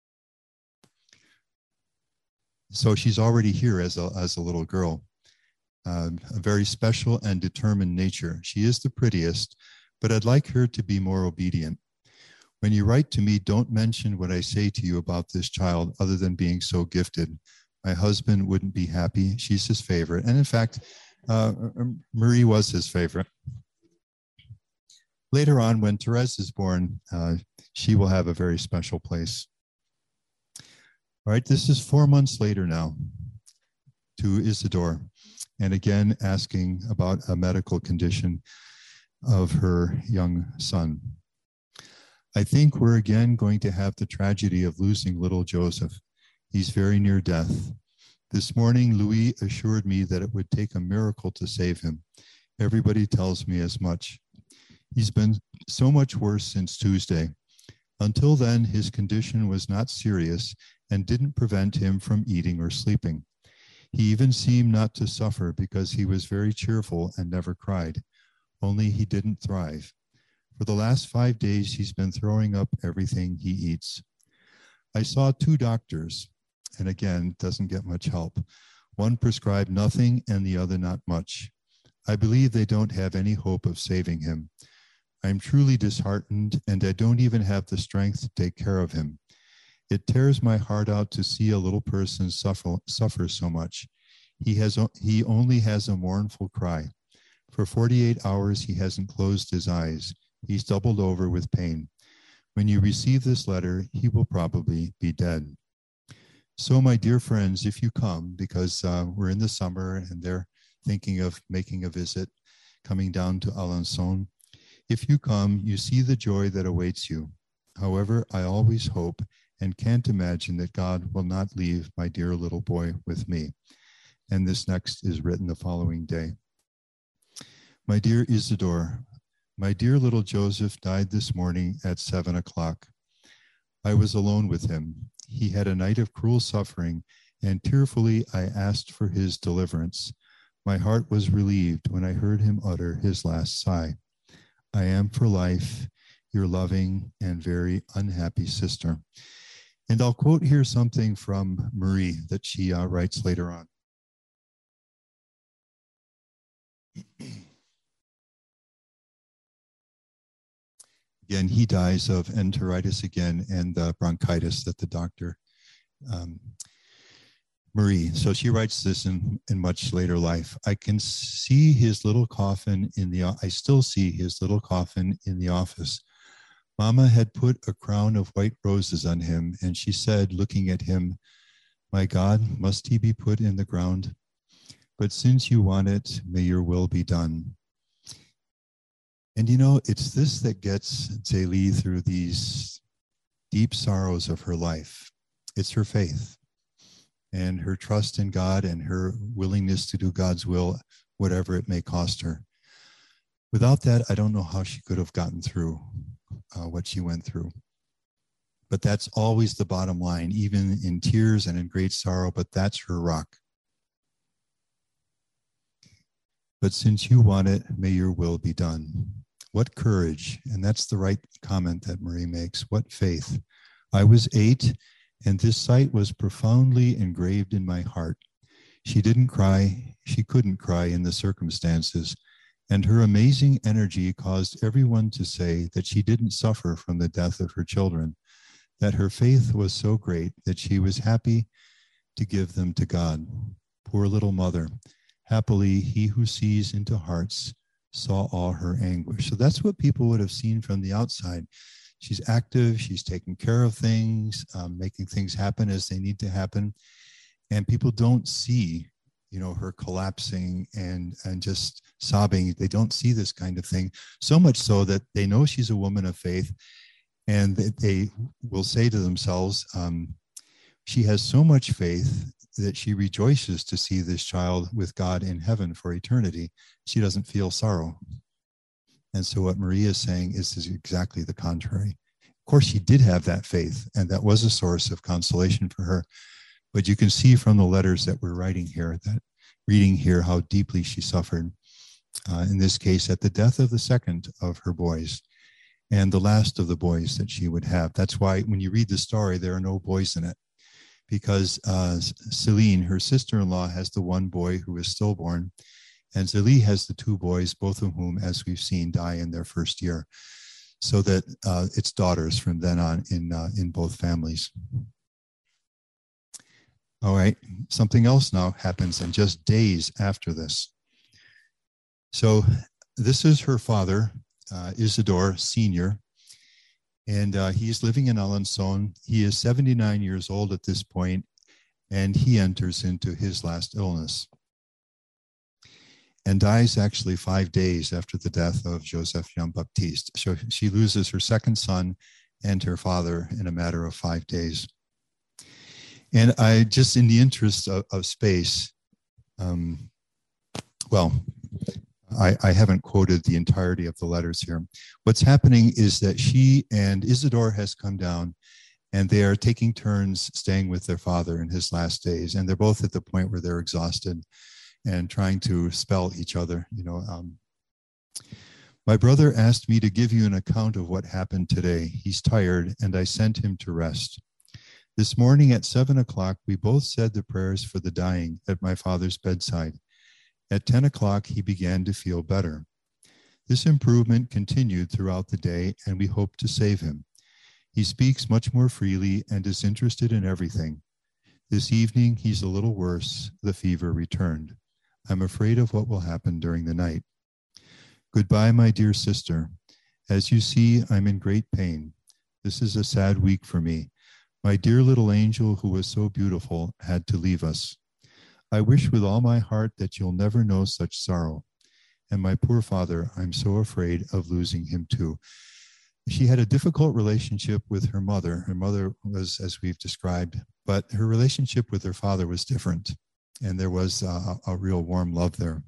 So she's already here as a, as a little girl, uh, a very special and determined nature. She is the prettiest, but I'd like her to be more obedient. When you write to me, don't mention what I say to you about this child other than being so gifted. My husband wouldn't be happy. She's his favorite. And in fact, uh, Marie was his favorite. Later on, when Therese is born, uh, she will have a very special place. All right, this is four months later now to Isidore, and again asking about a medical condition of her young son. I think we're again going to have the tragedy of losing little Joseph. He's very near death. This morning, Louis assured me that it would take a miracle to save him. Everybody tells me as much. He's been so much worse since Tuesday. Until then, his condition was not serious and didn't prevent him from eating or sleeping. He even seemed not to suffer because he was very cheerful and never cried, only he didn't thrive. For the last five days, he's been throwing up everything he eats. I saw two doctors, and again, doesn't get much help. One prescribed nothing and the other not much. I believe they don't have any hope of saving him. I'm truly disheartened, and I don't even have the strength to take care of him. It tears my heart out to see a little person suffer, suffer so much. He has, he only has a mournful cry. For forty-eight hours, he hasn't closed his eyes. He's doubled over with pain. When you receive this letter, he will probably be dead. So, my dear friends, if you come, because uh, we're in the summer and they're thinking of making a visit, coming down to Alençon, if you come, you see the joy that awaits you. However, I always hope and can't imagine that God will not leave my dear little boy with me. And this next is written the following day. My dear Isidore, my dear little Joseph died this morning at seven o'clock. I was alone with him. He had a night of cruel suffering, and tearfully I asked for his deliverance. My heart was relieved when I heard him utter his last sigh. I am for life, your loving and very unhappy sister. And I'll quote here something from Marie that she uh, writes later on. Again, he dies of enteritis again and uh, bronchitis that the doctor, um, Marie. So she writes this in, in much later life. I can see his little coffin in the, I still see his little coffin in the office. Mama had put a crown of white roses on him, and she said, looking at him, my God, must he be put in the ground? But since you want it, may your will be done. And you know, it's this that gets Zélie through these deep sorrows of her life. It's her faith and her trust in God and her willingness to do God's will, whatever it may cost her. Without that, I don't know how she could have gotten through uh, what she went through. But that's always the bottom line, even in tears and in great sorrow, but that's her rock. But since you want it, may your will be done. What courage, and that's the right comment that Marie makes. What faith. I was eight, and this sight was profoundly engraved in my heart. She didn't cry, she couldn't cry in the circumstances, and her amazing energy caused everyone to say that she didn't suffer from the death of her children, that her faith was so great that she was happy to give them to God. Poor little mother. Happily, he who sees into hearts saw all her anguish. So that's what people would have seen from the outside. She's active, she's taking care of things, um, making things happen as they need to happen. And people don't see, you know, her collapsing and, and just sobbing. They don't see this kind of thing, so much so that they know she's a woman of faith, and they, they will say to themselves, um, she has so much faith that she rejoices to see this child with God in heaven for eternity. She doesn't feel sorrow. And so what Maria is saying is, is exactly the contrary. Of course, she did have that faith, and that was a source of consolation for her. But you can see from the letters that we're writing here, that reading here, how deeply she suffered, uh, in this case, at the death of the second of her boys and the last of the boys that she would have. That's why when you read the story, there are no boys in it, because uh, Celine, her sister-in-law, has the one boy who is stillborn, and Zélie has the two boys, both of whom, as we've seen, die in their first year. So that uh, it's daughters from then on in uh, in both families. All right, something else now happens in just days after this. So this is her father, uh, Isidore Senior, and uh, he's living in Alençon. He is seventy-nine years old at this point, and he enters into his last illness and dies actually five days after the death of Joseph Jean-Baptiste. So she loses her second son and her father in a matter of five days. And I just, in the interest of, of space, um, well, I, I haven't quoted the entirety of the letters here. What's happening is that she and Isidore has come down, and they are taking turns staying with their father in his last days. And they're both at the point where they're exhausted and trying to spell each other. You know, um, my brother asked me to give you an account of what happened today. He's tired, and I sent him to rest. This morning at seven o'clock, we both said the prayers for the dying at my father's bedside. At ten o'clock, he began to feel better. This improvement continued throughout the day, and we hope to save him. He speaks much more freely and is interested in everything. This evening, he's a little worse. The fever returned. I'm afraid of what will happen during the night. Goodbye, my dear sister. As you see, I'm in great pain. This is a sad week for me. My dear little angel, who was so beautiful, had to leave us. I wish with all my heart that you'll never know such sorrow. And my poor father, I'm so afraid of losing him too. She had a difficult relationship with her mother. Her mother was, as we've described, but her relationship with her father was different. And there was a, a real warm love there.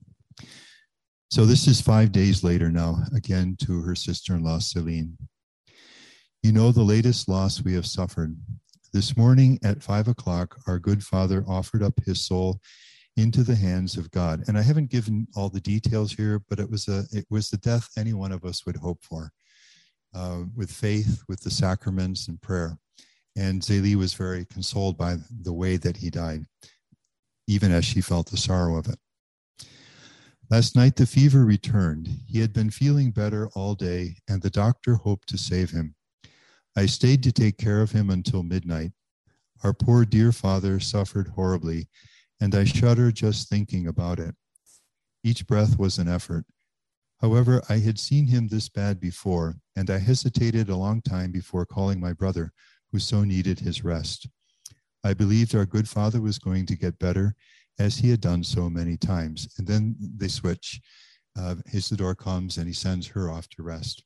So this is five days later now, again to her sister-in-law, Céline. You know the latest loss we have suffered. This morning at five o'clock, our good father offered up his soul into the hands of God. And I haven't given all the details here, but it was a it was the death any one of us would hope for, uh, with faith, with the sacraments and prayer. And Zélie was very consoled by the way that he died, even as she felt the sorrow of it. Last night, the fever returned. He had been feeling better all day, and the doctor hoped to save him. I stayed to take care of him until midnight. Our poor dear father suffered horribly, and I shudder just thinking about it. Each breath was an effort. However, I had seen him this bad before, and I hesitated a long time before calling my brother, who so needed his rest. I believed our good father was going to get better, as he had done so many times. And then they switch. Uh, Isidore comes, and he sends her off to rest.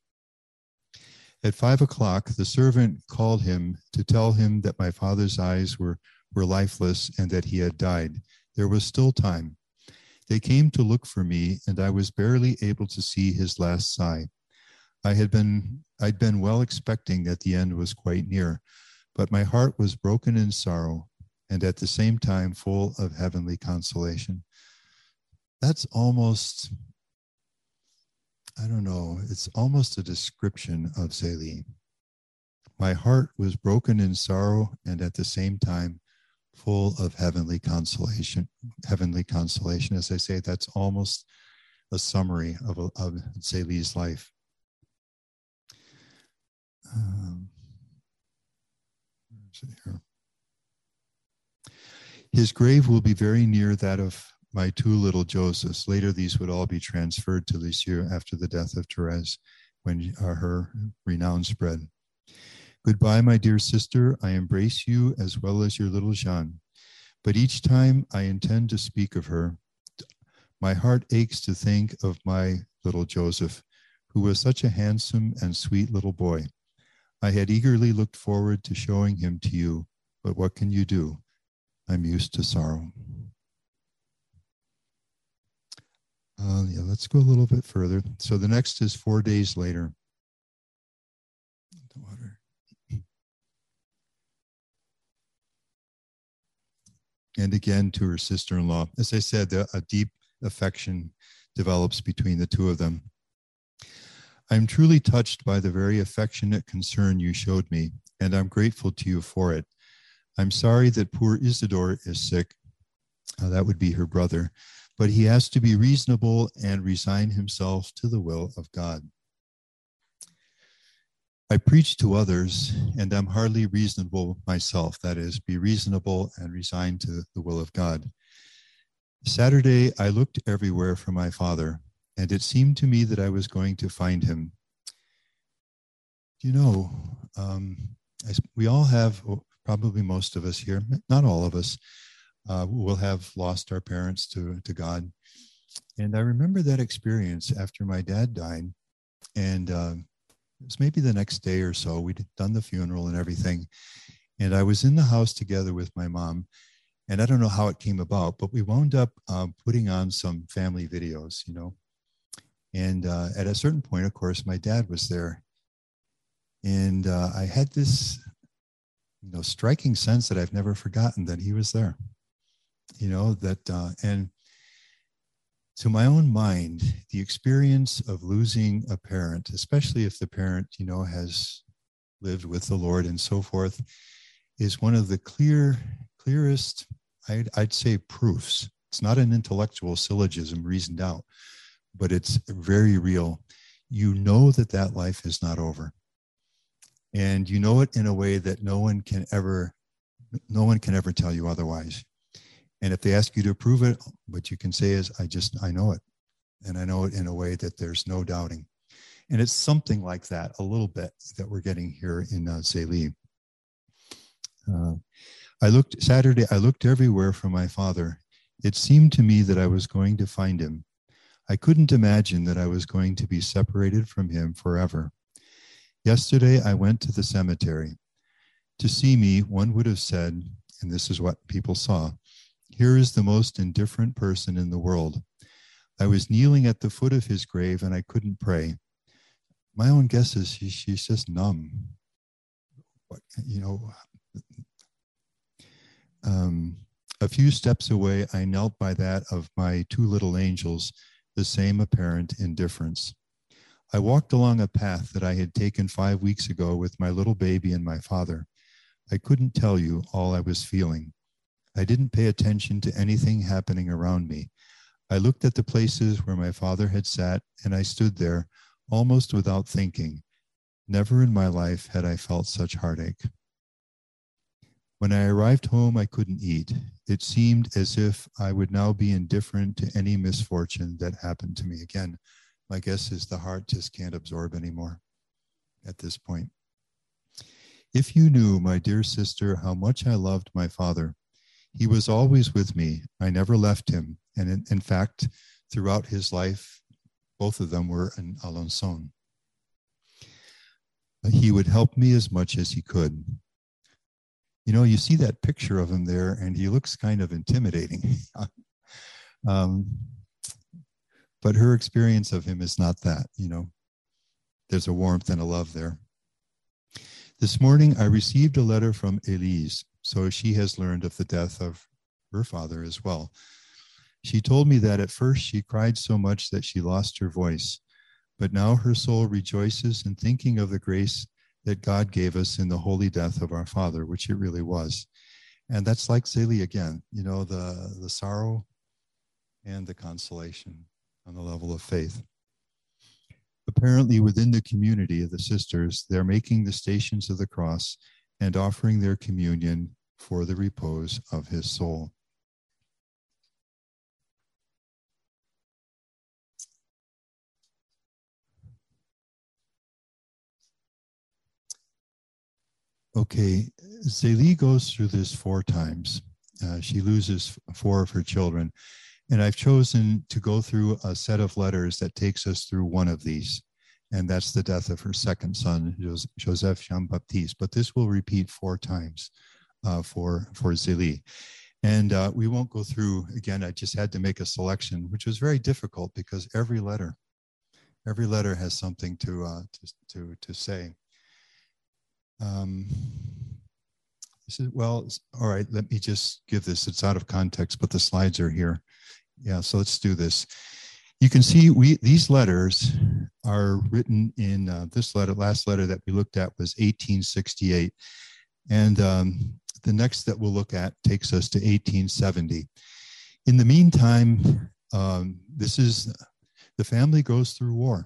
At five o'clock, the servant called him to tell him that my father's eyes were, were lifeless and that he had died. There was still time. They came to look for me, and I was barely able to see his last sigh. I had been, I'd been well expecting that the end was quite near, but my heart was broken in sorrow and at the same time full of heavenly consolation. That's almost... I don't know, it's almost a description of Zélie. My heart was broken in sorrow and at the same time full of heavenly consolation. Heavenly consolation, as I say, that's almost a summary of, of Zélie's life. Um, where is it here? His grave will be very near that of my two little Josephs. Later, these would all be transferred to Lisieux after the death of Therese, when uh, her renown spread. Goodbye, my dear sister. I embrace you as well as your little Jean. But each time I intend to speak of her, my heart aches to think of my little Joseph, who was such a handsome and sweet little boy. I had eagerly looked forward to showing him to you, but what can you do? I'm used to sorrow. Uh, yeah, let's go a little bit further. So the next is four days later. The water. And again to her sister-in-law. As I said, a deep affection develops between the two of them. I'm truly touched by the very affectionate concern you showed me, and I'm grateful to you for it. I'm sorry that poor Isidore is sick. Uh, that would be her brother. But he has to be reasonable and resign himself to the will of God. I preach to others, and I'm hardly reasonable myself. That is, be reasonable and resign to the will of God. Saturday, I looked everywhere for my father, and it seemed to me that I was going to find him. You know, um, I, we all have, probably most of us here, not all of us, uh, will have lost our parents to, to God. And I remember that experience after my dad died, and uh, it was maybe the next day or so. We'd done the funeral and everything, and I was in the house together with my mom. And I don't know how it came about, but we wound up um, putting on some family videos, you know. And uh, at a certain point, of course, my dad was there. And uh, I had this, you know, striking sense that I've never forgotten that he was there, you know, that, uh, and to my own mind, the experience of losing a parent, especially if the parent, you know, has lived with the Lord and so forth, is one of the clear, clearest, I'd, I'd say, proofs. It's not an intellectual syllogism reasoned out, but it's very real. You know that that life is not over. And you know it in a way that no one can ever, no one can ever tell you otherwise. And if they ask you to prove it, what you can say is, I just, I know it. And I know it in a way that there's no doubting. And it's something like that, a little bit, that we're getting here in uh, Zélie. Uh, I looked, Saturday, I looked everywhere for my father. It seemed to me that I was going to find him. I couldn't imagine that I was going to be separated from him forever. Yesterday, I went to the cemetery. To see me, one would have said, and this is what people saw, here is the most indifferent person in the world. I was kneeling at the foot of his grave and I couldn't pray. My own guess is she, she's just numb. What, you know, um, a few steps away, I knelt by that of my two little angels, the same apparent indifference. I walked along a path that I had taken five weeks ago with my little baby and my father. I couldn't tell you all I was feeling. I didn't pay attention to anything happening around me. I looked at the places where my father had sat, and I stood there almost without thinking. Never in my life had I felt such heartache. When I arrived home, I couldn't eat. It seemed as if I would now be indifferent to any misfortune that happened to me. Again, my guess is the heart just can't absorb anymore at this point. If you knew, my dear sister, how much I loved my father, he was always with me. I never left him. And in, in fact, throughout his life, both of them were in Alençon. He would help me as much as he could. You know, you see that picture of him there, and he looks kind of intimidating. um, but her experience of him is not that, you know. There's a warmth and a love there. This morning, I received a letter from Elise, so she has learned of the death of her father as well. She told me that at first she cried so much that she lost her voice, but now her soul rejoices in thinking of the grace that God gave us in the holy death of our father, which it really was. And that's like Zélie again, you know, the, the sorrow and the consolation on the level of faith. Apparently within the community of the sisters, they're making the Stations of the Cross and offering their communion for the repose of his soul. Okay, Zélie goes through this four times. uh, she loses four of her children. And I've chosen to go through a set of letters that takes us through one of these. And that's the death of her second son, Joseph Jean-Baptiste. But this will repeat four times uh, for, for Zélie. And uh, we won't go through, again, I just had to make a selection, which was very difficult because every letter, every letter has something to, uh, to, to, to say. Um, this is, well, all right, let me just give this. It's out of context, but the slides are here. Yeah, so let's do this. You can see we these letters are written in uh, this letter. Last letter that we looked at was eighteen sixty-eight. And um, the next that we'll look at takes us to eighteen seventy. In the meantime, um, this is, the family goes through war.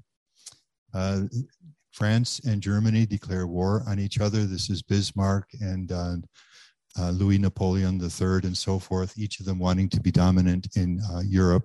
Uh, France and Germany declare war on each other. This is Bismarck and uh, uh, Louis Napoleon the third and so forth, each of them wanting to be dominant in uh, Europe.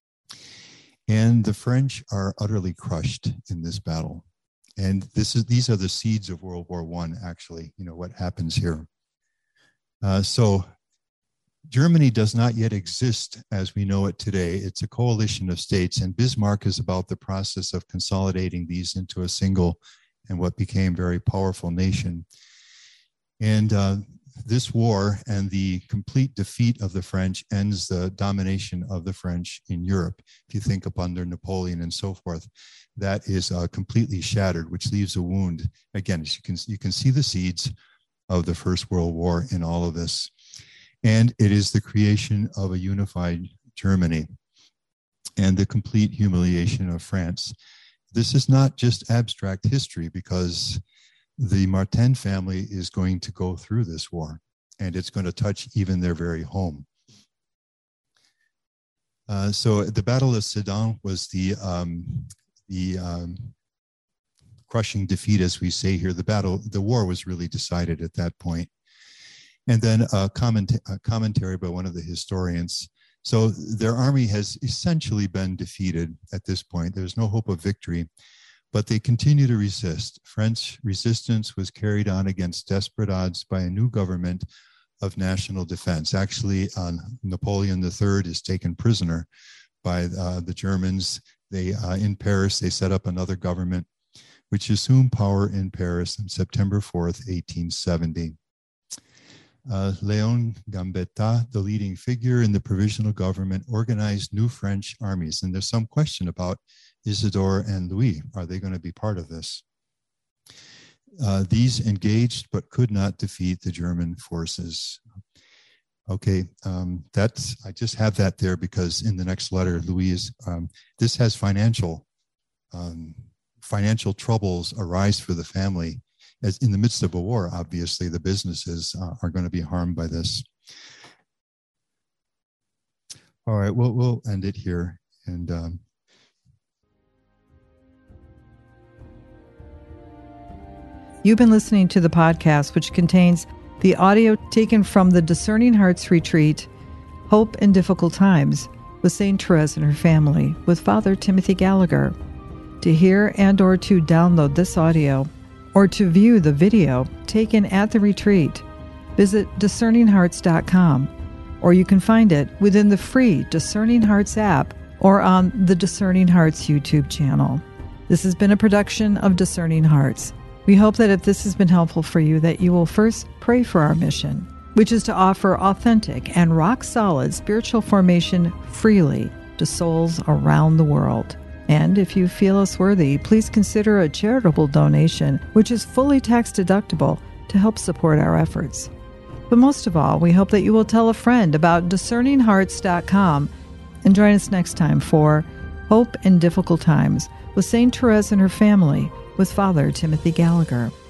And the French are utterly crushed in this battle. And this is these are the seeds of World War One, actually, you know, what happens here. Uh, so Germany does not yet exist as we know it today. It's a coalition of states, and Bismarck is about the process of consolidating these into a single and what became very powerful nation. And uh, this war and the complete defeat of the French ends the domination of the French in Europe. If you think up under Napoleon and so forth, that is uh, completely shattered, which leaves a wound. Again, as you can, you can see the seeds of the First World War in all of this. And it is the creation of a unified Germany and the complete humiliation of France. This is not just abstract history, because the Martin family is going to go through this war, and it's going to touch even their very home. Uh, so the Battle of Sedan was the, um, the um, crushing defeat, as we say here. The battle, the war was really decided at that point. And then a, comment, a commentary by one of the historians. So their army has essentially been defeated at this point. There's no hope of victory, but they continue to resist. French resistance was carried on against desperate odds by a new government of national defense. Actually, uh, Napoleon the third is taken prisoner by uh, the Germans. They, uh, in Paris, they set up another government, which assumed power in Paris on September fourth, eighteen seventy. Uh, Léon Gambetta, the leading figure in the provisional government, organized new French armies. And there's some question about Isidore and Louis. Are they going to be part of this? Uh, these engaged but could not defeat the German forces. Okay, um, that's, I just have that there because in the next letter, Louis, um, this has financial, um, financial troubles arise for the family. As in the midst of a war, obviously, the businesses uh, are going to be harmed by this. All right, we'll, we'll end it here. And um, you've been listening to the podcast, which contains the audio taken from the Discerning Hearts Retreat, Hope in Difficult Times, with Saint Therese and her family, with Father Timothy Gallagher. To hear and or to download this audio, or to view the video taken at the retreat, visit discerning hearts dot com, or you can find it within the free Discerning Hearts app or on the Discerning Hearts YouTube channel. This has been a production of Discerning Hearts. We hope that if this has been helpful for you, that you will first pray for our mission, which is to offer authentic and rock-solid spiritual formation freely to souls around the world. And if you feel us worthy, please consider a charitable donation, which is fully tax-deductible, to help support our efforts. But most of all, we hope that you will tell a friend about discerning hearts dot com and join us next time for Hope in Difficult Times with Saint Therese and her family, with Father Timothy Gallagher.